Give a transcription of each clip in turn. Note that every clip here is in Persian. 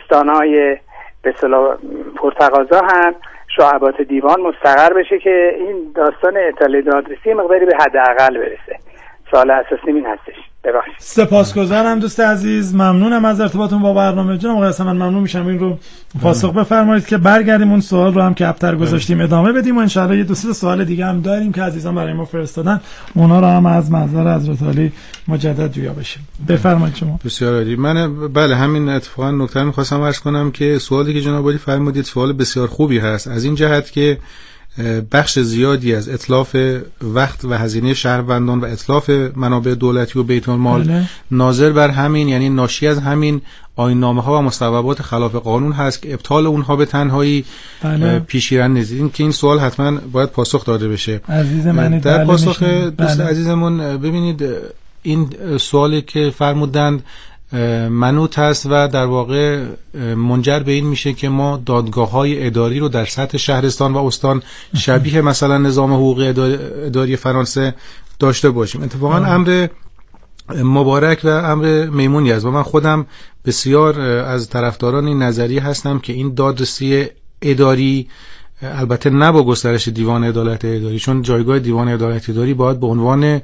استانهای به اصطلاح پرتقاضا هم شعبات دیوان مستقر بشه که این داستان اطلاع دادرسی مقداری به حداقل برسه. سوال اساسی این هستش. ببخشید. سپاسگزارم دوست عزیز، ممنونم از ارتباطتون با برنامه. جناب آقای حسن، من ممنون میشم این رو پاسخ بفرمایید که برگردیم اون سوال رو هم که ابتر گذاشتیم ادامه بدیم و ان شاءالله یه دو سه سوال دیگه هم داریم که عزیزان برای ما فرستادن، اونا رو هم از منظر حضرت علی مجدد جویا بشیم. بفرمایید شما. بسیار عالی. من بله همین اتفاقا نکته می‌خواستم عرض کنم که سوالی که جناب علی فرمودید سوال بسیار خوبی هست، از این جهت که بخش زیادی از اتلاف وقت و هزینه شهروندان و اتلاف منابع دولتی و بیت المال ناظر بر همین، یعنی ناشی از همین آیین‌نامه‌ها و مصوبات خلاف قانون هست که ابطال اونها به تنهایی پیشگیرنده نیست. این که این سوال حتما باید پاسخ داده بشه. عزیز من در پاسخ دوست عزیزمون ببینید این سوالی که فرمودند منوط هست و در واقع منجر به این میشه که ما دادگاه‌های اداری رو در سطح شهرستان و استان شبیه مثلا نظام حقوقی اداری فرانسه داشته باشیم. اتفاقا امر مبارک و امر میمونی است و من خودم بسیار از طرفداران این نظریه هستم که این دادرسی اداری، البته نه با گسترش دیوان عدالت اداری، چون جایگاه دیوان عدالت اداری باید به عنوان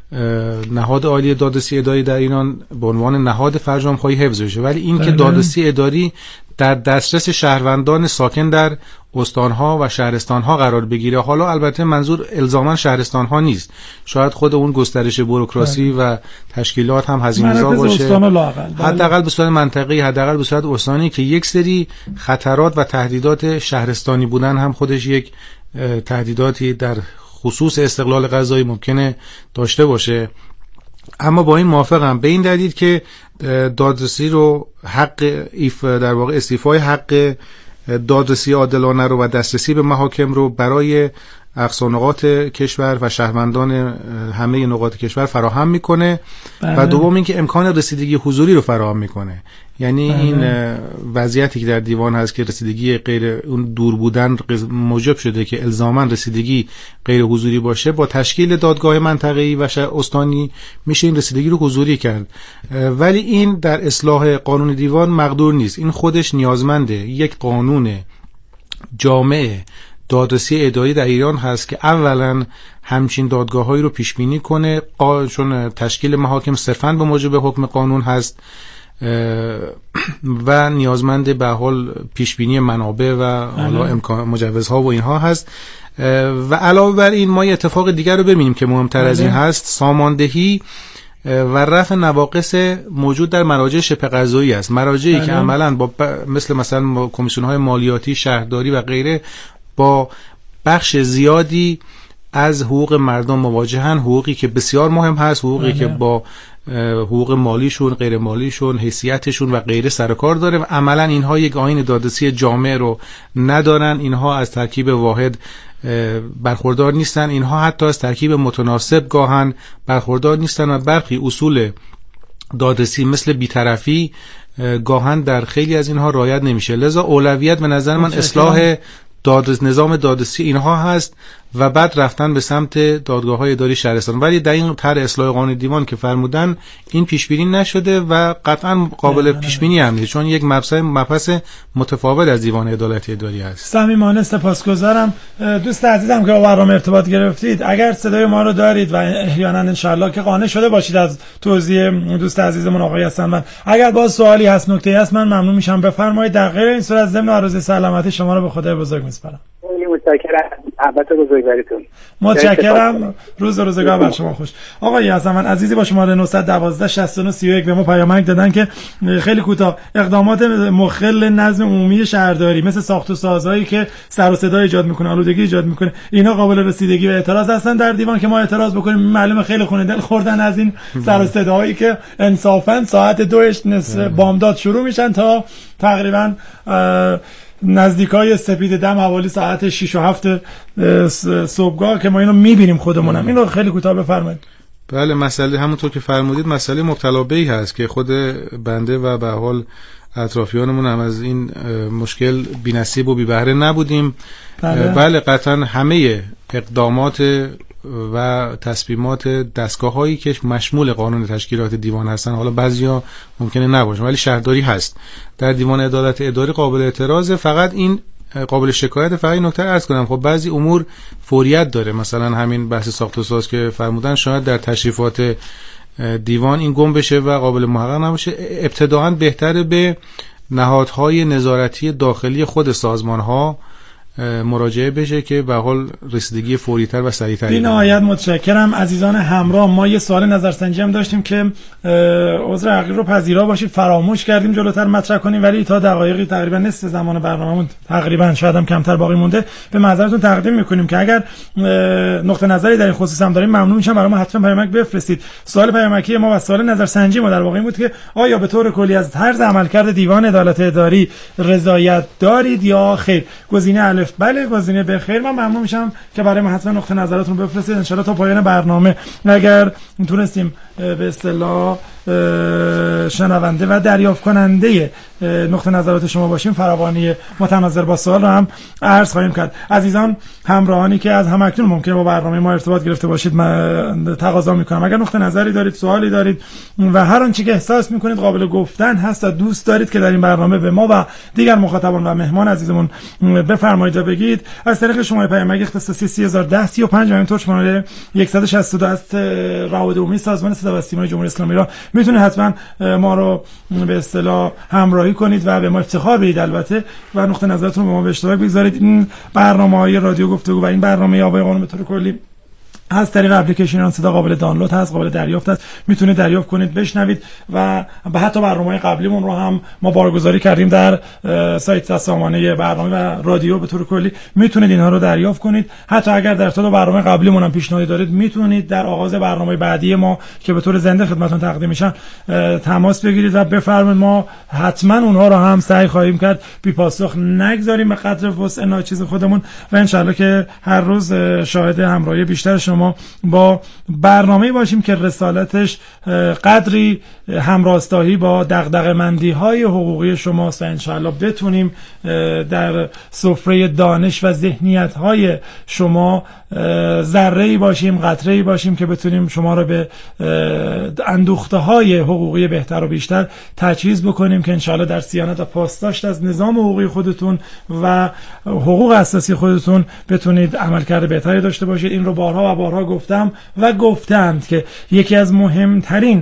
نهاد عالی دادرسی اداری در ایران به عنوان نهاد فرجام‌خواهی حفظ بشه، ولی این که دادرسی اداری در دسترس شهروندان ساکن در استانها و شهرستانها قرار بگیره. حالا البته منظور الزاما شهرستانها نیست، شاید خود اون گسترش بوروکراسی و تشکیلات هم هزینه‌زا باشه، حداقل به صورت منطقه‌ای، حداقل به صورت استانی، که یک سری خطرات و تهدیدات شهرستانی بودن هم خودش یک تهدیداتی در خصوص استقلال قضایی ممکنه داشته باشه. اما با این موافقم به این دلیل که دادرسی رو حق در واقع استیفای حق دادرسی عادلانه رو و دسترسی به محاکم رو برای اقصا نقاط کشور و شهروندان همه نقاط کشور فراهم میکنه و دوم اینکه امکان رسیدگی حضوری رو فراهم میکنه. یعنی این وضعیتی که در دیوان هست که رسیدگی غیر اون دور بودن موجب شده که الزاما رسیدگی غیر حضوری باشه، با تشکیل دادگاه منطقه‌ای و استانی میشه این رسیدگی رو حضوری کرد. ولی این در اصلاح قانون دیوان مقدور نیست، این خودش نیازمنده یک قانون جامع دادرسی اداری در ایران هست که اولا همچین دادگاه‌هایی رو پیش بینی کنه، چون تشکیل محاکم صرفاً به موجب حکم قانون هست و نیازمند به حال پیش بینی منابع و حالا امکان مجوزها و اینها هست. و علاوه بر این ما یه اتفاق دیگر رو ببینیم که مهمتر از این هست، ساماندهی و رفع نواقص موجود در مراجع شبه قضایی است، مراجعی که عملاً با مثلا کمیسیون‌های مالیاتی، شهرداری و غیره با بخش زیادی از حقوق مردم مواجهن، حقوقی که بسیار مهم هست، حقوقی که با حقوق مالیشون، غیر مالیشون، حیثیتشون و غیره سر کار داره و عملا اینها یک آیین دادرسی جامع رو ندارن، اینها از ترکیب واحد برخوردار نیستن، اینها حتی از ترکیب متناسب گاهن برخوردار نیستن و برخی اصول دادرسی مثل بی‌طرفی گاهن در خیلی از اینها رعایت نمیشه. لذا اولویت به نظر من اصلاح نظام دادرسی اینها هست و بعد رفتن به سمت دادگاه‌های اداری شهرستان. ولی در این طرح اصلاح قانون دیوان که فرمودن این پیش بینی نشده و قطعا قابل پیش بینی هم نیست، چون یک مبحث متفاوت از دیوان عدالت اداری است. صمیمانه سپاسگزارم. دوست عزیزم که با برنامه ارتباط گرفتید، اگر صدای ما رو دارید و احیانا ان شاءالله که قانع شده باشید از توضیح دوست عزیزمون آقای حسن، اگر باز سوالی هست، نکته‌ای هست، من ممنون میشم بفرمایید. در غیر این صورت ضمن عرض سلامتی شما رو به خدای بزرگ میسپارم. خیلی متشکرم. البته بزرگواریتون. متشکرم. روز و روزگار بر شما خوش. آقای حسن عزیزی با شماره 912 69 31 به ما پیامک دادن که خیلی کوتاه اقدامات مخل نظم عمومی شهرداری مثل ساخت و سازهایی که سر و صدا ایجاد میکنه، آلودگی ایجاد میکنه، اینا قابل رسیدگی و اعتراض هستن در دیوان که ما اعتراض بکنیم. معلومه خیلی خونه دل خوردن از این سر و صداهایی که انصافا ساعت 2 بامداد شروع میشن تا تقریبا نزدیکای سپید دم حوالی ساعت 6 و 7 صبحگاه که ما اینو میبینیم خودمونم. اینو خیلی کوتاه بفرمایید. بله، مسئله همونطور که فرمودید مسئله مبتلا به‌ای هست که خود بنده و به حال اطرافیانمون هم از این مشکل بی‌نصیب و بی بهره نبودیم. بله قطعا همه اقدامات و تصمیمات دستگاه‌هایی که مشمول قانون تشکیلات دیوان هستن، حالا بعضیا ممکنه نباشه ولی شهرداری هست، در دیوان عدالت اداری قابل اعتراضه. فقط این قابل شکایت. فقط این نکته عرض کنم، خب بعضی امور فوریت داره، مثلا همین بحث ساخت و ساز که فرمودن شاید در تشریفات دیوان این گم بشه و قابل محقق نباشه. ابتداعاً بهتره به نهادهای نظارتی داخلی خود سازمان‌ها مراجعه بشه که به حال رسیدگی فوری‌تر و سریع‌تری. بی نهایت متشکرم عزیزان همراه. ما یه سوال نظرسنجی هم داشتیم که عذر حقیر رو پذیرا باشید فراموش کردیم جلوتر مطرح کنیم، ولی تا دقایقی تقریبا نصف زمان برنامه‌مون تقریبا شاید هم کمتر باقی مونده به معذرتون تقدیم می‌کنیم که اگر نقطه نظری در این خصوص هم داریم ممنون میشم برام حتما پیامک بفرستید. سوال پیامکی ما و سوال نظرسنجی ما در واقع این بود که آیا به طور کلی از طرز عملکرد دیوان عدالت اداری رضایت دارید یا خیر؟ گزینه الف بله، گزینه ب خیر. من ممنون میشم که برای ما حتما نقطه نظراتتون رو بفرستید. ان شاءالله تا پایان برنامه اگر تونستیم به اصطلاح شنونده و دریافت کننده نقطه نظرات شما باشیم، فراوانی متناظر با سوال رو هم عرض خواهیم کرد. عزیزان همراهانی که از همکنون ممکنه با برنامه ما ارتباط گرفته باشید، من تقاضا میکنم اگر نقطه نظری دارید، سوالی دارید و هر آنچه که احساس میکنید قابل گفتن هست و دوست دارید که در این برنامه به ما و دیگر مخاطبان و مهمان عزیزمون بفرمایید و بگید، از طریق شماره پیامک اختصاصی 301035 و همینطور شماره 162 از روابط عمومی سازمان صدا و سیمای جمهوری اسلامی را میتونید حتما ما رو به اصطلاح همراهی کنید و به ما افتخار بدید البته و نقطه نظرتون رو با ما به اشتراک بگذارید. این برنامه‌های رادیو گفتگو و این برنامه آوای قانون به طور کلی از طریق اپلیکیشن ایران صدا قابل دانلود هست، قابل دریافت است، میتونید دریافت کنید بشنوید و حتی برنامه‌های قبلیمون رو هم ما بارگذاری کردیم در سایت سامانه برنامه و رادیو به طور کلی، میتونید اینها رو دریافت کنید. حتی اگر در طول برنامه قبلیمون هم پیشنهادی دارید میتونید در آغاز برنامه بعدی ما که به طور زنده خدمتتون تقدیم میشن تماس بگیرید و بفرمایید، ما حتما اونها رو هم سعی خواهیم کرد بی پاسخ نگذاریم به قدر وسع ناچیز خودمون و ان شاءالله که هر روز شاهد همراهی بیشتر شما با برنامه‌ای باشیم که رسالتش قدری همراستایی با دغدغه‌مندی‌های حقوقی شماست و انشاءالله بتونیم در سفره دانش و ذهنیت‌های شما ذره‌ای باشیم، قطره‌ای باشیم که بتونیم شما را به اندوخته‌های حقوقی بهتر و بیشتر تجهیز بکنیم که انشاءالله در صیانت و پاسداشت از نظام حقوقی خودتون و حقوق اساسی خودتون بتونید عملکرد بهتری داشته باشید. این رو بارها و بارها گفتم و گفتند که یکی از مهمترین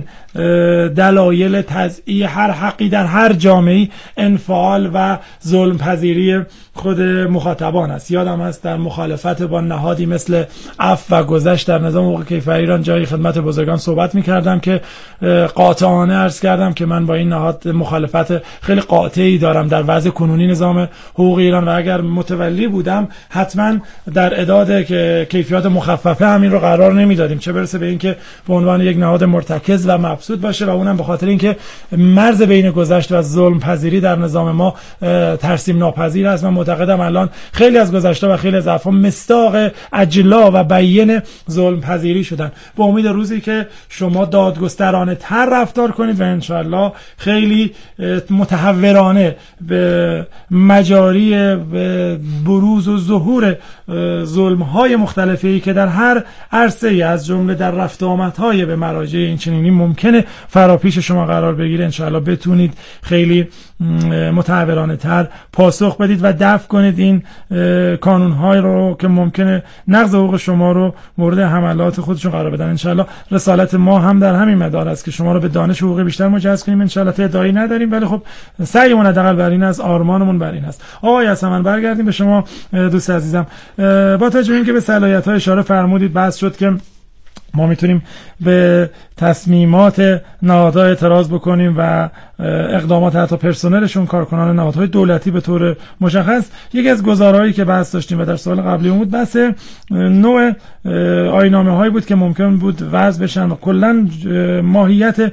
دلایل تضییع هر حقی در هر جامعه‌ای انفعال و ظلم پذیری خود مخاطبان است. یادم است در مخالفت با نهادی مثل عفو و گذشت در نظام حقوق کیفری ایران جای خدمت بزرگان صحبت می‌کردم که قاطعانه عرض کردم که من با این نهاد مخالفت خیلی قاطعی دارم در وضع کنونی نظام حقوق ایران و اگر متولی بودم حتما در اعداد که کیفیات مخففه همین رو قرار نمیدادیم، چه برسه به اینکه به عنوان یک نهاد مرتکز و مبسوط باشه و اونم به خاطر اینکه مرز بین گذشت و ظلم پذیری در نظام ما ترسیم ناپذیر است. من معتقدم الان خیلی از گذشته و خیلی از افعال مصداق اجلا و بیان ظلم پذیری شدن. به امید روزی که شما دادگسترانه تر رفتار کنید و انشالله خیلی متحورانه به مجاری به بروز و ظهور ظلم های مختلفی که در هر عرصه از جمله در رفت آمدهای به مراجع این چنینی ممکنه فراپیش شما قرار بگیره، انشاءالله بتونید خیلی متحورانه تر پاسخ بدید و دفع کنید این کانون‌های رو که ممکنه نقض حقوق شما رو مورد حملات خودشون قرار بدن. انشاءالله رسالت ما هم در همین مدار است که شما رو به دانش حقوقی بیشتر مجهز کنیم. انشاءالله ادعایی نداریم ولی خب سعیمون حداقل بر این است، آرمانمون بر این است. آقای یاسمن برگردیم به شما دوست عزیزم. با توجه به اینکه به صلاحیت‌های اشاره فرمودید بحث شد که ما میتونیم به تصمیمات نهادها اعتراض بکنیم و اقدامات حتی پرسنلشون کارکنان نهادهای دولتی به طور مشخص. یکی از گزارهایی که بحث داشتیم و در سال قبلی بود بحث نوع آیین‌نامه هایی بود که ممکن بود وضع بشن و کلا ماهیت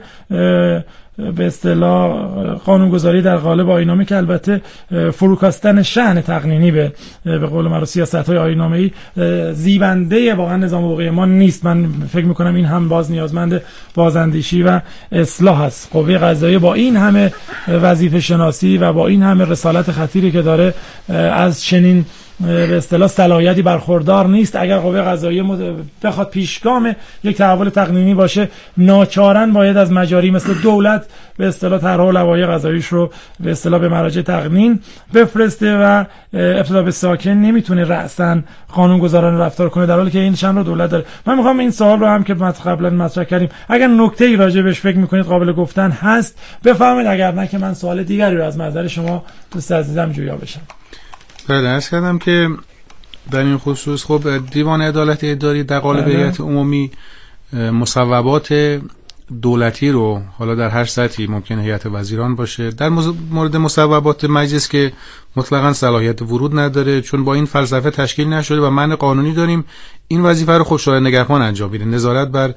به اصطلاح قانونگذاری در قالب آیین‌نامه که البته فروکاستن شأن تقنینی به قول معروف سیاست‌های آیین‌نامه‌ای زیبنده واقعا نظام حقوقی ما نیست. من فکر می‌کنم این هم باز نیازمند بازاندیشی و اصلاح است. قوه قضاییه با این همه وظیفه شناسی و با این همه رسالت خطیری که داره از چنین به اصطلاح صلاحیتی برخوردار نیست. اگر قوه قضاییه بخواد پیشگام یک تحول تقنینی باشه، ناچارن باید از مجاری مثل دولت به اصطلاح طرح و لوایح قضاییش رو به اصطلاح به مراجع تقنین بفرسته و ابتدا به ساکن نمیتونه رأساً قانونگذاران رفتار کنه، در حالی که این شأن رو دولت داره. من میخوام این سوال رو هم که قبلا مطرح کردیم، اگر نکته‌ای راجع بهش فکر میکنید قابل گفتن هست بفرمایید، اگر نه که من سوال دیگری رو از نظر شما دوست عزیزم جویا بشم. بله، عرض کردم که در این خصوص خب دیوان عدالت اداری در قالب هیئت عمومی مصوبات دولتی رو، حالا در هر سطحی ممکنه هیئت وزیران باشه، در مورد مصوبات مجلس که مطلقاً صلاحیت ورود نداره چون با این فلسفه تشکیل نشده و معنی قانونی داریم، این وظیفه رو خب شورای نگهبان انجام میده، نظارت بر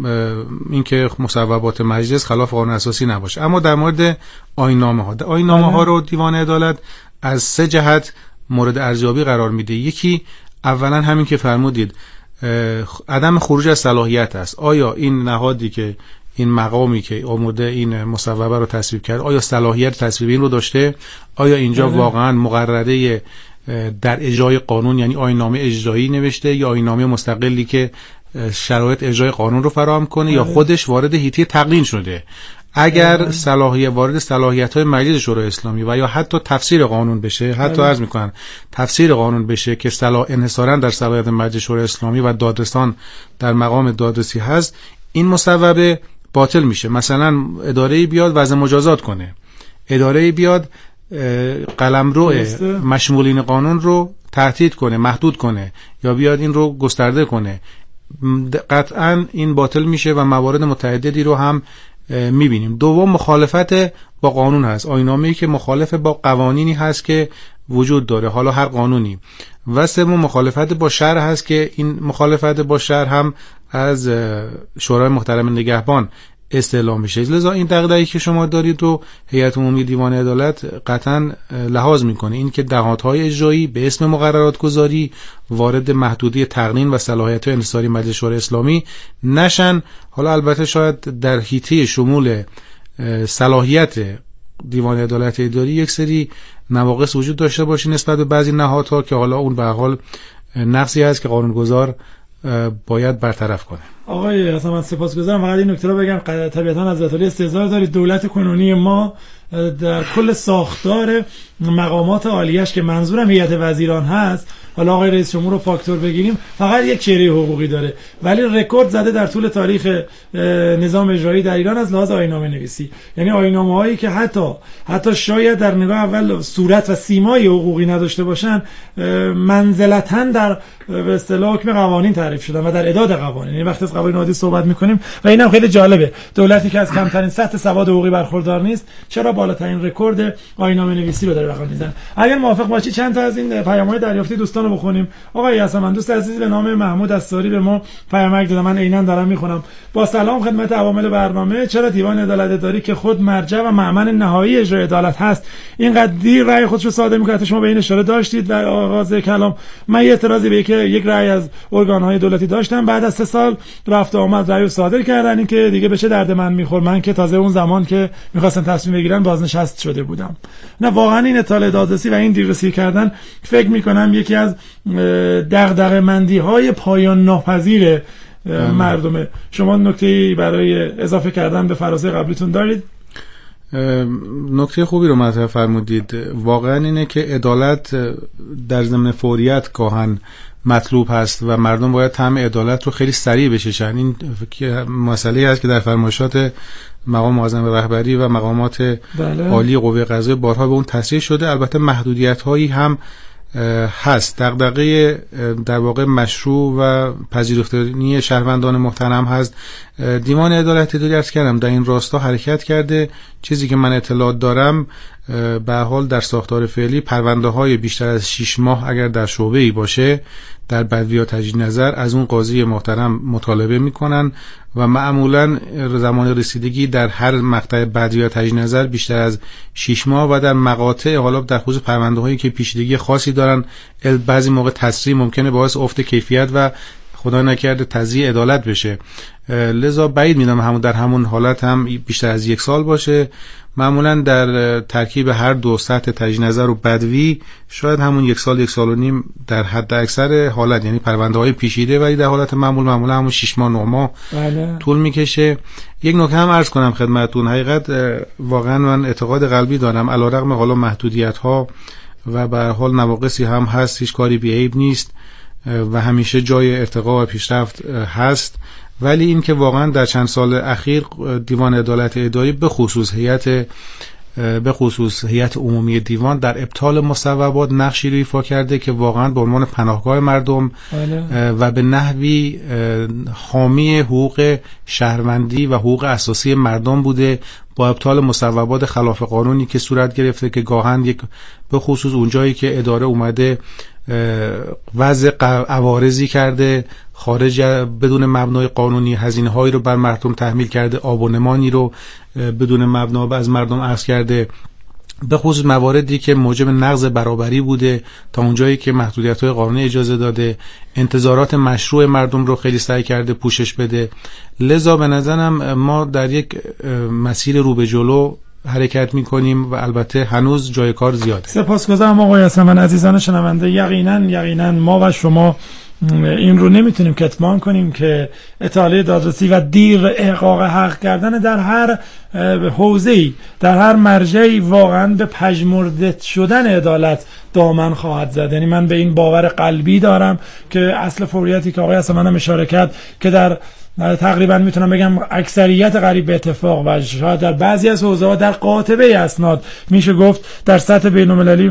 اینکه مصوبات مجلس خلاف قانون اساسی نباشه. اما در مورد آیین‌نامه ها رو دیوان عدالت از 3 جهت مورد ارزیابی قرار میده. یکی اولا همین که فرمودید، عدم خروج از صلاحیت است. آیا این نهادی که این مقامی که آمده این مصوبه رو تصویب کرد آیا صلاحیت تصویب این رو داشته؟ آیا اینجا واقعا مقرره در اجرای قانون یعنی آیین‌نامه اجرایی نوشته یا آیین‌نامه مستقلی که شرایط اجرای قانون رو فراهم کنه یا خودش وارد حیطه تقنین شده؟ اگر وارد صلاحیت‌های مجلس شورای اسلامی و یا حتی تفسیر قانون بشه، حتی عرض می‌کنن تفسیر قانون بشه که انحصاراً در صلاحیت مجلس شورای اسلامی و دادرسان در مقام دادرسی هست، این مصوبه باطل میشه. مثلا اداره‌ای بیاد وضع مجازات کنه، اداره‌ای بیاد قلمرو مشمولین قانون رو تهدید کنه، محدود کنه یا بیاد این رو گسترده کنه، قطعاً این باطل میشه و موارد متعددی رو هم میبینیم. دوم، مخالفت با قانون هست، آیین‌نامه‌ای که مخالف با قوانینی هست که وجود داره، حالا هر قانونی. و سوم، مخالفت با شرع هست که این مخالفت با شرع هم از شورای محترم نگهبان استعلام میشه. لذا این دغدغه‌ای که شما دارید رو هیئت عمومی دیوان عدالت قطعاً لحاظ میکنه، این که نهادهای اجرایی به اسم مقررات گذاری وارد محدودی تقنین و صلاحیت‌های انحصاری مجلس شورای اسلامی نشن. حالا البته شاید در حیطه شمول صلاحیت دیوان عدالت اداری یک سری نواقص وجود داشته باشه نسبت به بعضی نهادها که حالا اون به هر حال نقصی هست که قانونگذار باید برطرف کنه. آقای حسن من سپاسگزارم. فقط این نکته رو بگم، طبیعتاً از ولی استحضار دارید دولت کنونی ما در کل ساختار مقامات عالیش که منظورم هیئت وزیران هست، حالا آقای رئیس جمهور رو فاکتور بگیریم، فقط یک چهره حقوقی داره ولی رکورد زده در طول تاریخ نظام اجرایی در ایران از لحاظ آیین‌نامه نویسی. یعنی آیین‌نامه‌هایی که حتی شاید در نگاه اول صورت و سیمای حقوقی نداشته باشن، منزلتاً در به اصطلاح حکم قوانین تعریف شدن و در اعداد قوانین. یعنی وقتی از قوانین عادی صحبت می‌کنیم و اینم خیلی جالبه، دولتی که از کمترین سطح سواد حقوقی برخوردار نیست چرا بالاترین رکورد آیین‌نامه نویسی رو داره رقم میزنه. اگر موافق باشی چند تا از این پیام‌های دریافتی دوستان رو بخونیم. آقای یاسمن دوست عزیزی به نام محمود اساری به ما پیامک دادن، من عیناً دارم میخونم. با سلام خدمت عوامل برنامه، چرا دیوان عدالت اداری که خود مرجع و مأمن نهایی اجرای عدالت هست اینقدر دیر رأی خودش رو صادر می‌کنه؟ شما به این اشاره داشتید در آغاز کلام. من یه اعتراضی به یک رأی از ارگان‌های دولتی داشتم، بعد از 3 سال رفت و آمد رأی صادر کردن، این که دیگه به چه درد من می‌خوره، من که تازه اون زمان که می‌خواستن تصمیم بگیرن بازنشست شده بودم. نه واقعا این اطلاع دادرسی و این دیررسی کردن فکر می‌کنم یکی از دغدغه‌مندی‌های پایان ناپذیر مردمه. شما نکته‌ای برای اضافه کردن به فرازه قبلیتون دارید؟ نکته خوبی رو مطرح فرمودید. واقعا اینه که عدالت در ضمن فوریت گاهن مطلوب هست و مردم باید طعم عدالت رو خیلی سریع بچشن. این مسئله هست که در فرمایشات مقام معظم رهبری و مقامات عالی قوه قضاییه بارها به اون تصریح شده. البته محدودیت هایی هم هست. دغدغه در واقع مشروع و پذیرفتنی شهروندان محترم هست. دیوان عدالت اداری عرض کردم در این راستا حرکت کرده. چیزی که من اطلاعات دارم به حال در ساختار فعلی پرونده های بیشتر از 6 ماه اگر در شعبه ای باشه در بدوی تجدید نظر از اون قاضی محترم مطالبه میکنن و معمولا زمان رسیدگی در هر مقطع بدوی تجدید نظر بیشتر از 6 ماه و در مقاطع حالا در خصوص پرونده هایی که پیچیدگی خاصی دارن بعضی موقع تسریع ممکنه باعث افت کیفیت و خدا نکرده تضییع عدالت بشه. لذا بعید میدونم در همون حالت هم بیشتر از 1 سال باشه. معمولا در ترکیب هر دو سطح تجدید نظر و بدوی شاید همون 1 سال 1.5 سال در حد اکثر حالت، یعنی پرونده های پیچیده، ولی در حالت معمولا همون 6 ماه 9 ماه طول میکشه. یک نکته هم عرض کنم خدمتتون، حقیقت واقعا من اعتقاد قلبی دارم علیرغم حالا محدودیت ها و به هر حال نواقصی هم هست، هیچ کاری بی‌عیب نیست و همیشه جای ارتقا و پیشرفت هست، ولی این که واقعا در چند سال اخیر دیوان عدالت اداری به خصوص هیئت عمومی دیوان در ابطال مصوبات نقشی رو ایفا کرده که واقعا به عنوان پناهگاه مردم و به نحوی حامی حقوق شهروندی و حقوق اساسی مردم بوده، با ابطال مصوبات خلاف قانونی که صورت گرفته که گاهن به خصوص اونجایی که اداره اومده وضع عوارضی کرده خارج بدون مبنای قانونی، هزینه‌هایی رو بر مردم تحمیل کرده، آبونمانی رو بدون مبنا از مردم اخذ کرده، به خصوص مواردی که موجب نقض برابری بوده تا اونجایی که محدودیت‌های قانونی اجازه داده، انتظارات مشروع مردم رو خیلی سعی کرده پوشش بده. لذا به نظرم ما در یک مسیر رو به جلو حرکت میکنیم و البته هنوز جای کار زیاده. سپاسگزارم آقای یاسمن. عزیزان شنونده، یقینا ما و شما این رو نمیتونیم کتمان کنیم که اطاله دادرسی و دیر احقاق حق کردن در هر حوزه‌ای، در هر مرجعی واقعا به پژمرده شدن عدالت دامن خواهد زد. یعنی من به این باور قلبی دارم که اصل فوریتی که آقای یاسمن هم اشاره کرد که در تقریبا میتونم بگم اکثریت قریب به اتفاق و شاید در بعضی از حوزه‌ها در قاطبه اسناد میشه گفت در سطح بین‌المللی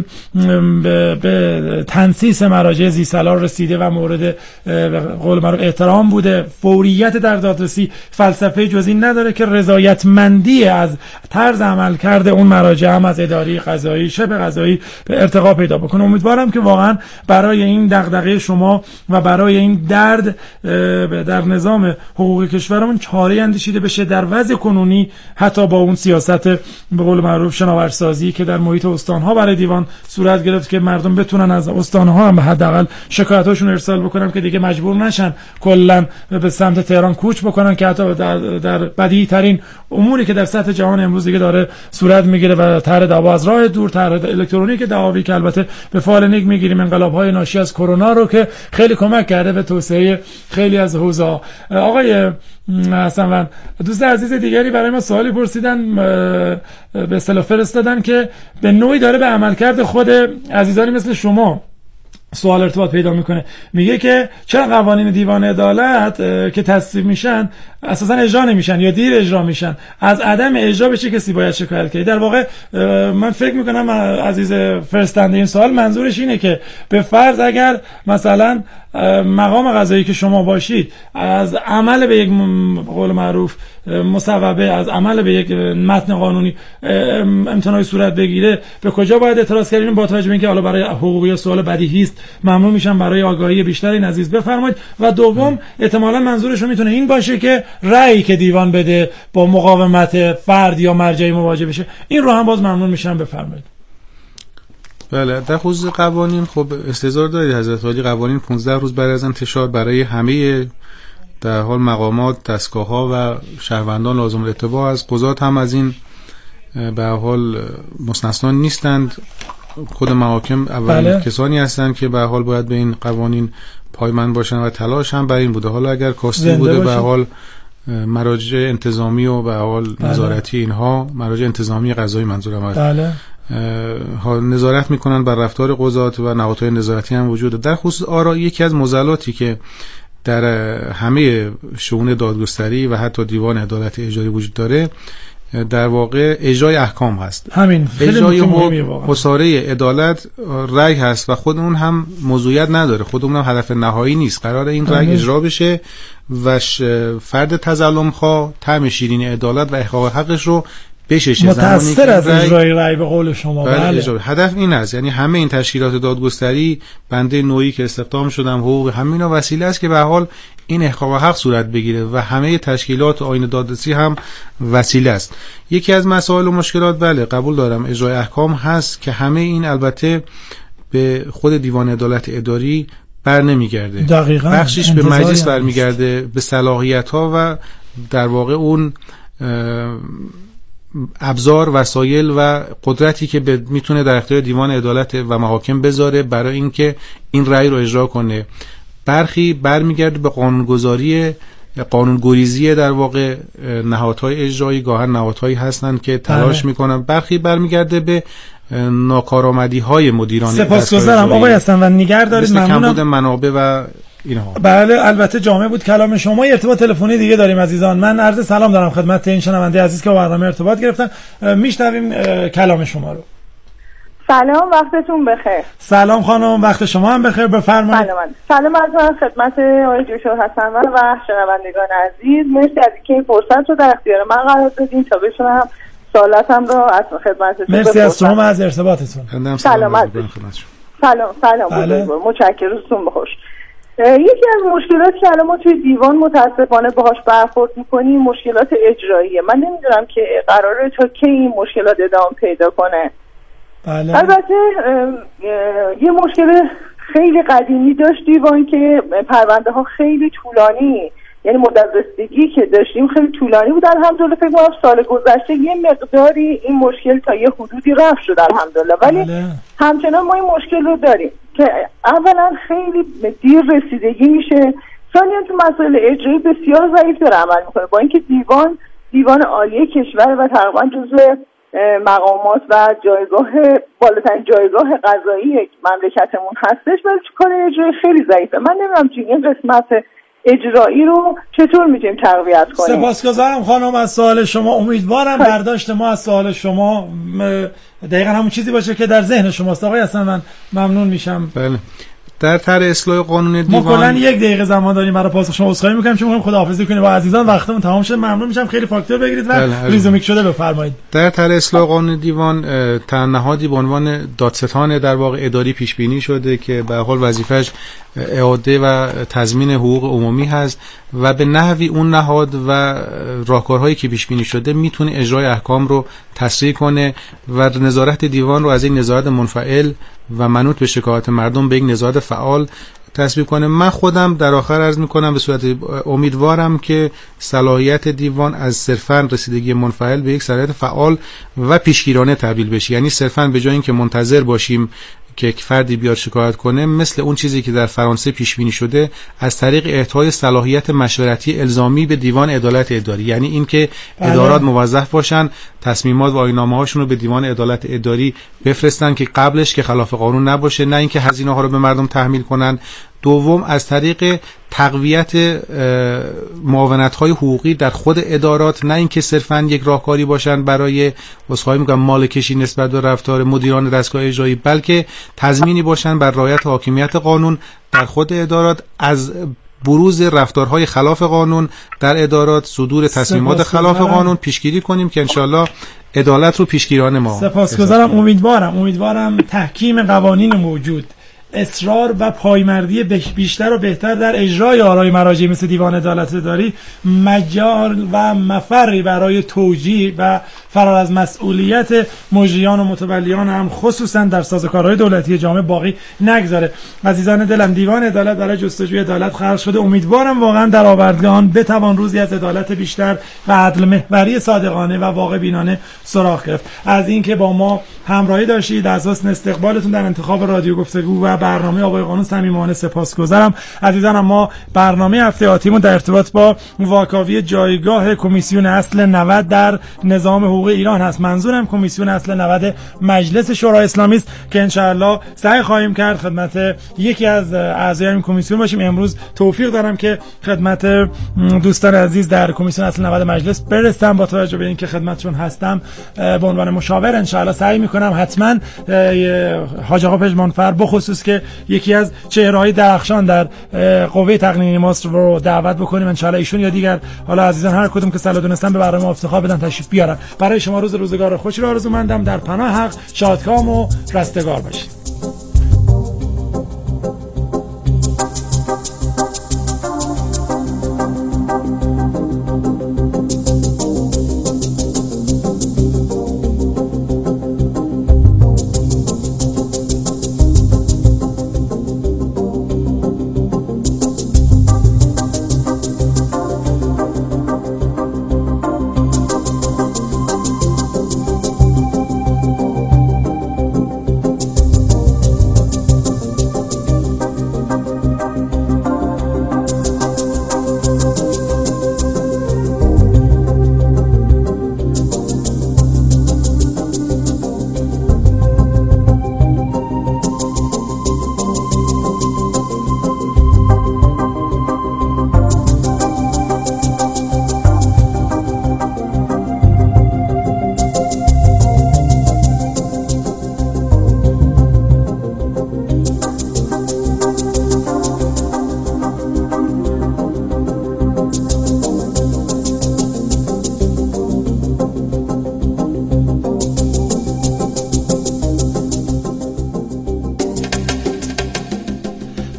به تنسیس مراجع ذی‌صلاح رسیده و مورد قول معروف احترام بوده. فوریت در دادرسی فلسفه جز این نداره که رضایتمندی از طرز عملکرد اون مراجع هم از اداری قضایی شبه قضایی به ارتقا پیدا بکنه. امیدوارم که واقعا برای این دغدغه شما و برای این درد در نظام حقوق کشورمون چاره اندیشیده بشه در وضع کنونی، حتی با اون سیاست به قول معروف شناورسازی که در محیط استان‌ها برای دیوان صورت گرفت که مردم بتونن از استان‌ها هم حداقل شکایتاشون ارسال بکنن که دیگه مجبور نشن کلا به سمت تهران کوچ بکنن، که حتی در بدیهی ترین اموری که در سطح جهان امروز دیگه داره صورت میگیره و طرح دعوا از راه دور، طرح الکترونیک دعاوی که البته به فال نیک میگیریم، انقلاب‌های ناشی از کرونا رو که خیلی کمک کرده به توسعه خیلی از حوزه‌ها. آقای حسن، دوست عزیز دیگری برای ما سوالی پرسیدن، به اصطلاح فرستادن که به نوعی داره به عملکرد خود عزیزانی مثل شما سوال ارتباط پیدا میکنه. میگه که چرا قوانین دیوان عدالت که تصویب میشن اساسا اجرا نمیشن یا دیر اجرا میشن؟ از عدم اجرا به چه کسی باید شکایت کنه؟ در واقع من فکر میکنم عزیز فرستنده این سوال منظورش اینه که به فرض اگر مثلا مقام قضایی که شما باشید از عمل به یک قول معروف مصوبه، از عمل به یک متن قانونی امتناعی صورت بگیره، به کجا باید اعتراض کردین؟ با توجه به اینکه حالا برای حقوقی سوال بدیهی است، ممنون میشم برای آگاهی بیشتر این عزیز بفرمایید. و دوم احتمالاً منظورشون میتونه این باشه که رأیی که دیوان بده با مقاومت فرد یا مرجعی مواجه بشه. این رو هم باز ممنون میشم بفرمایید. بله، در خصوص قوانین خب استحضار دارید حضرت عالی، قوانین 15 روز بعد از انتشار برای همه در حال مقامات، دستگاه‌ها و شهروندان لازم الاتباع است. قضات هم از این به حال مستثنا نیستند. خود محاکم اولین کسانی هستند که به حال باید به این قوانین پایبند باشن و تلاش هم بر این بوده. حالا اگر کاستی بوده به حال مراجع انتظامی و به حال نظارتی اینها، مراجع انتظامی قضایی منظورم است، نظارت میکنن بر رفتار قضات و نهادهای نظارتی هم وجود داره. در خصوص آرا، یکی از معضلاتی که در همه شئون دادگستری و حتی دیوان عدالت اجرایی وجود داره در واقع اجرای احکام هست. همین اجرای حصاره عدالت رأی هست و خود اون هم موضوعیت نداره، خود اون هم هدف نهایی نیست. قراره این رأی اجرا بشه و فرد تظلم خواه طعم شیرین عدالت و احقاق حقش رو بششه، متأثر از اجرای رأی به قول شما. بله. هدف این است، یعنی همه این تشکیلات دادگستری، بنده نوعی که استخدام شدن، حقوق، همینا وسیله است که به حال این احقاق حق صورت بگیره و همه تشکیلات آیین دادرسی هم وسیله است. یکی از مسائل و مشکلات بله قبول دارم اجرای احکام هست که همه این البته به خود دیوان عدالت اداری بر نمیگرده، بخشش به مجلس برمیگرده، به صلاحیت ها و در واقع اون ابزار، وسایل و قدرتی که میتونه در اختیار دیوان عدالت و محاکم بذاره برای اینکه این رأی رو اجرا کنه. برخی برمیگرده به قانونگریزی در واقع نهادهای اجرایی، گاهن نهادهایی هستند که تلاش میکنن. برخی برمیگرده به ناکارآمدی‌های مدیران. سپاسگزارم آقای حسن و نگار دارید. ممنونم. کمبود منابع و اینها. بله البته جامع بود کلام شما. ارتباط تلفنی دیگه داریم عزیزان. من عرض سلام دارم خدمت این شنونده عزیز که با برنامه ارتباط گرفتن. میشنویم کلام شما رو. سلام، وقتتون بخیر. سلام خانم، وقت شما هم بخیر. بفرمایید. سلام از خدمت آقای جوشور حسن‌ور و شنوندگان عزیز. مرسی از اینکه این فرصت رو در اختیار من قرار دادین تا بتونم سوالاتم رو از خدمتتون بپرسم. مرسی از شما از ارتباطتون. سلام. متشکرم. روزتون بخیر. یکی از مشکلاتی که الان ما توی دیوان متاسفانه باهاش برخورد می‌کنیم مشکلات اجراییه. من نمی‌دونم که قراره تا کی این مشکلات ادامه پیدا کنه. بله. البته یه مشکل خیلی قدیمی داشت دیوان که پرونده ها خیلی طولانی، یعنی مدت رسیدگی که داشتیم خیلی طولانی بود. الحمدلله فکر کنم سال گذشته یه مقداری این مشکل تا یه حدودی رفع شد الحمدلله، ولی همچنان ما این مشکل رو داریم که اولا خیلی دیر رسیدگی میشه، ثانیاً تو مسائل اجرایی بسیار ضعیف داره عمل میکنه، با اینکه دیوان عالی کشور و تقریبا جزو مقامات و بالاترین جایگاه قضایی مملکتمون هستش، ولی کار اجرایی خیلی ضعیفه. من نمیدونم چی این قسمت اجرایی رو چطور میتونیم تقویت کنیم. سپاسگزارم خانم از سوال شما. امیدوارم برداشت ما از سوال شما دقیقا همون چیزی باشه که در ذهن شماست. آقای حسن من ممنون میشم. بله. در طرح اصلاح قانون دیوان ما کلا 1 دقیقه زمان داریم برای پاسخ شما. عذرخواهی میکنم چون میخوام خداحافظی کنیم با عزیزان، وقتمون تمام شد. ممنون میشم. خیلی فاکتور بگیرید و ریزومیک شده بفرمایید. در طرح اصلاح قانون دیوان نهادی به عنوان دادستان در واقع اداری پیش بینی شده که به حال وظیفش اعاده و تضمین حقوق عمومی هست و به نحوی اون نهاد و راهکارهایی که پیش بینی شده میتونه اجرای احکام رو تسریع کنه و نظارت دیوان رو از این نظارت منفعل و منوط به شکایات مردم به یک نظارت فعال تصویب کنه. من خودم در آخر عرض میکنم به صورت امیدوارم که صلاحیت دیوان از صرفاً رسیدگی منفعل به یک صلاحیت فعال و پیشگیرانه تبدیل بشه، یعنی صرفاً به جای اینکه منتظر باشیم که یک فردی بیاد شکایت کنه، مثل اون چیزی که در فرانسه پیش بینی شده از طریق اعطای صلاحیت مشورتی الزامی به دیوان عدالت اداری، یعنی اینکه ادارات موظف باشن تصمیمات و آیین‌نامه‌هاشون رو به دیوان عدالت اداری بفرستن که قبلش که خلاف قانون نباشه، نه اینکه هزینه‌ها رو به مردم تحمیل کنن. دوم از طریق تقویت معاونت‌های حقوقی در خود ادارات، نه اینکه صرفاً یک راهکاری باشن برای واسخواهی میگم مالکشی نسبت به رفتار مدیران دستگاه اجرایی، بلکه تضمینی باشن بر رعایت حاکمیت قانون در خود ادارات، از بروز رفتارهای خلاف قانون در ادارات، صدور تصمیمات خلاف قانون پیشگیری کنیم که انشالله عدالت رو پیشگیرانه ما. سپاسگزارم. امیدوارم تحکیم قوانین موجود، اصرار و پایمردی بیشتر و بهتر در اجرای آرای مراجع مثل دیوان عدالت اداری مجال و مفری برای توجیه و فرار از مسئولیت مجریان و متولیان هم خصوصا در سازوکارهای دولتی جامعه باقی نگذاره. عزیزان دلم، دیوان عدالت برای جستجوی عدالت خلق شده. امیدوارم واقعا در آوردگان بتوان روزی از عدالت بیشتر و عدل محوری صادقانه و واقع بینانه سراغ گرفت. از اینکه با ما همراهی داشتید، از حسن استقبالتون در انتخاب رادیو گفتگو و برنامه آقای قانون صمیمانه سپاسگزارم. عزیزان، ما برنامه هفته آتیمون در ارتباط با واکاوی جایگاه کمیسیون اصل 90 در نظام حقوق ایران هست. منظورم کمیسیون اصل 90 مجلس شورای اسلامی است که انشاءالله سعی خواهیم کرد خدمت یکی از اعضای این کمیسیون باشیم. امروز توفیق دارم که خدمت دوستان عزیز در کمیسیون اصل 90 مجلس برسم. با توجه به اینکه خدمتشون هستم به عنوان مشاور انشاءالله سعی میکنم حتما حاج آقا پژمانفر بخصوص که یکی از چهره‌های درخشان در قوه تقنینی ماست رو دعوت بکنیم انشاءالله. ایشون یا دیگر حالا عزیزان هر کدوم که صلاح دونستن به برنامه افتخار بدن تشریف بیارن. برای شما روزگار خوشی رو آرزومندم. در پناه حق شادکام و رستگار باشید.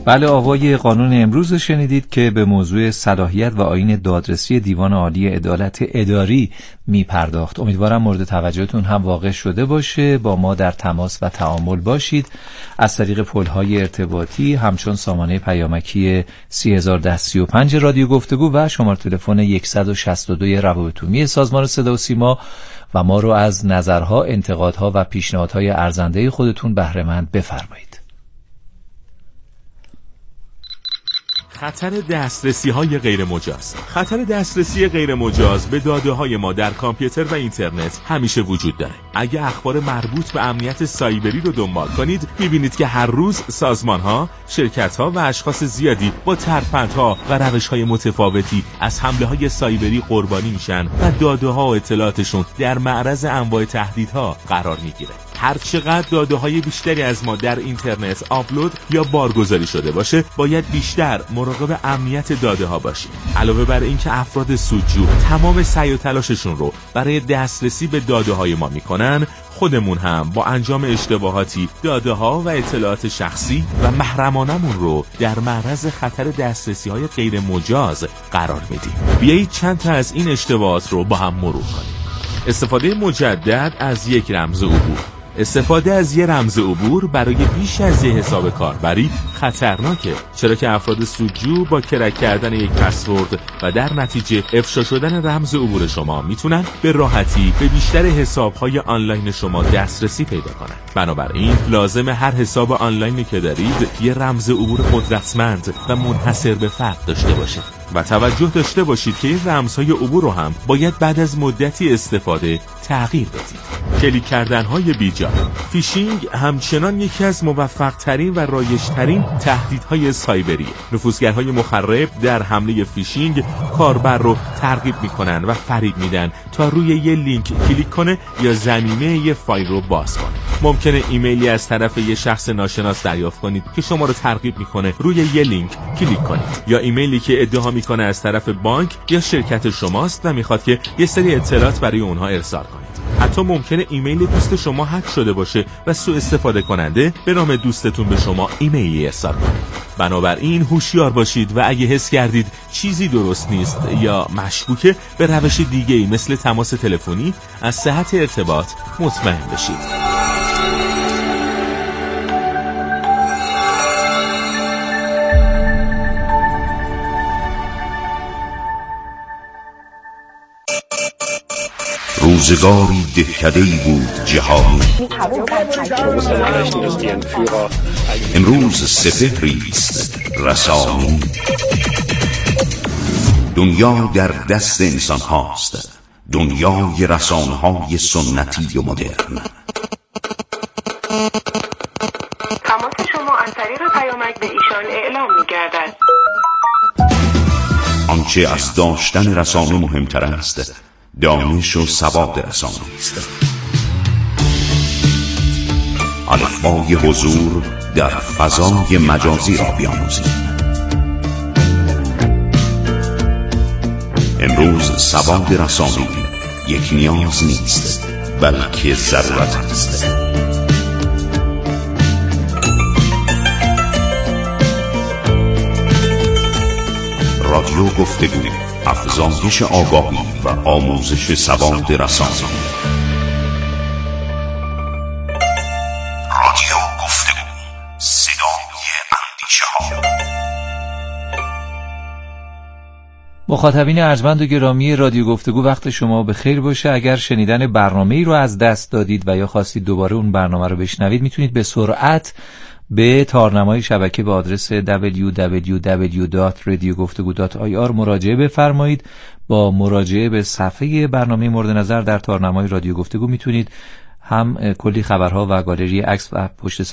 بله، آوای قانون امروز رو شنیدید که به موضوع صلاحیت و آیین دادرسی دیوان عالی عدالت اداری می پرداخت. امیدوارم مورد توجهتون هم واقع شده باشه. با ما در تماس و تعامل باشید از طریق پل‌های ارتباطی همچون سامانه پیامکی 301035 رادیو گفتگو و شماره تلفن 162 روابط عمومی سازمان صدا و سیما و ما رو از نظرها، انتقادها و پیشنهادهای ارزنده خودتون بهره مند بفرمایید. خطر دسترسی‌های غیر مجاز. خطر دسترسی غیر مجاز به داده‌های ما در کامپیوتر و اینترنت همیشه وجود داره. اگه اخبار مربوط به امنیت سایبری رو دنبال کنید، می‌بینید که هر روز سازمان‌ها، شرکت‌ها و اشخاص زیادی با ترفندها و روش‌های متفاوتی از حمله‌های سایبری قربانی میشن و داده‌ها و اطلاعاتشون در معرض انواع تهدیدها قرار می‌گیره. هر چقدر داده‌های بیشتری از ما در اینترنت آپلود یا بارگذاری شده باشه، باید بیشتر مراقب امنیت داده‌ها باشیم. علاوه بر اینکه افراد سودجو تمام سعی و تلاششون رو برای دسترسی به داده‌های ما میکنن، خودمون هم با انجام اشتباهاتی داده‌ها و اطلاعات شخصی و محرمانمون رو در معرض خطر دسترسی‌های غیر مجاز قرار میدیم. بیایید چند تا از این اشتباهات رو با هم مرور کنیم. استفاده مجدد از یک رمز عبور. استفاده از یه رمز عبور برای بیش از یه حساب کاربری خطرناکه، چرا که افراد سودجو با کرک کردن یک پسورد و در نتیجه افشا شدن رمز عبور شما میتونن به راحتی به بیشتر حساب‌های آنلاین شما دسترسی پیدا کنن. بنابراین لازم هر حساب آنلاینی که دارید یه رمز عبور قدرتمند و منحصر به فرد داشته باشه و توجه داشته باشید که این رمزهای عبور رو هم باید بعد از مدتی استفاده تغییر بدید. کلیک کردن‌های بیجا. فیشینگ همچنان یکی از موفق‌ترین و رایج‌ترین تهدیدهای سایبریه. نفوذگرهای مخرب در حمله فیشینگ کاربر رو ترغیب می‌کنن و فریب میدن تا روی یه لینک کلیک کنه یا زمینه یه فایل رو باز کنه. ممکنه ایمیلی از طرف یه شخص ناشناس دریافت کنید که شما رو ترغیب می‌کنه روی یه لینک کلیک کنید، یا ایمیلی که ادعا می‌کنه از طرف بانک یا شرکت شماست و می‌خواد که یه سری اطلاعات برای اونها ارسال کنید. حتی ممکنه ایمیل دوست شما هک شده باشه و سوء استفاده کننده به نام دوستتون به شما ایمیلی ارسال کنه. بنابراین هوشیار باشید و اگه حس کردید چیزی درست نیست یا مشکوکه، به روش دیگه‌ای مثل تماس تلفنی از صحت ارتباط مطمئن بشید. روزگاری دهکده‌ای بود جهانی، امروز سپهری است رسانی. دنیا در دست انسان هاست، دنیای رسانه های سنتی و مدرن. تماس شما از طریق پیامک به ایشان اعلام می‌گردد. آنچه از داشتن رسانه مهمتر است، دانش و سواد رسانه است. الفبای حضور در فضای مجازی را بیاموزید. امروز سواد رسانه‌ای یک نیاز نیست، بلکه ضرورت است. رادیو گفتگو، افزایش آگاهی و آموزش سواد رسانه‌ای. رادیو گفتگو، صدای اندیشه‌ها. مخاطبین ارجمند و گرامی رادیو گفتگو، وقت شما به خیر باشه. اگر شنیدن برنامه‌ای رو از دست دادید و یا خواستید دوباره اون برنامه رو بشنوید، میتونید به سرعت به تارنمای شبکه به آدرس www.radiogoftegu.ir مراجعه بفرمایید. با مراجعه به صفحه برنامه مورد نظر در تارنمای رادیو گفتگو میتونید هم کلی خبرها و گالری عکس و پشت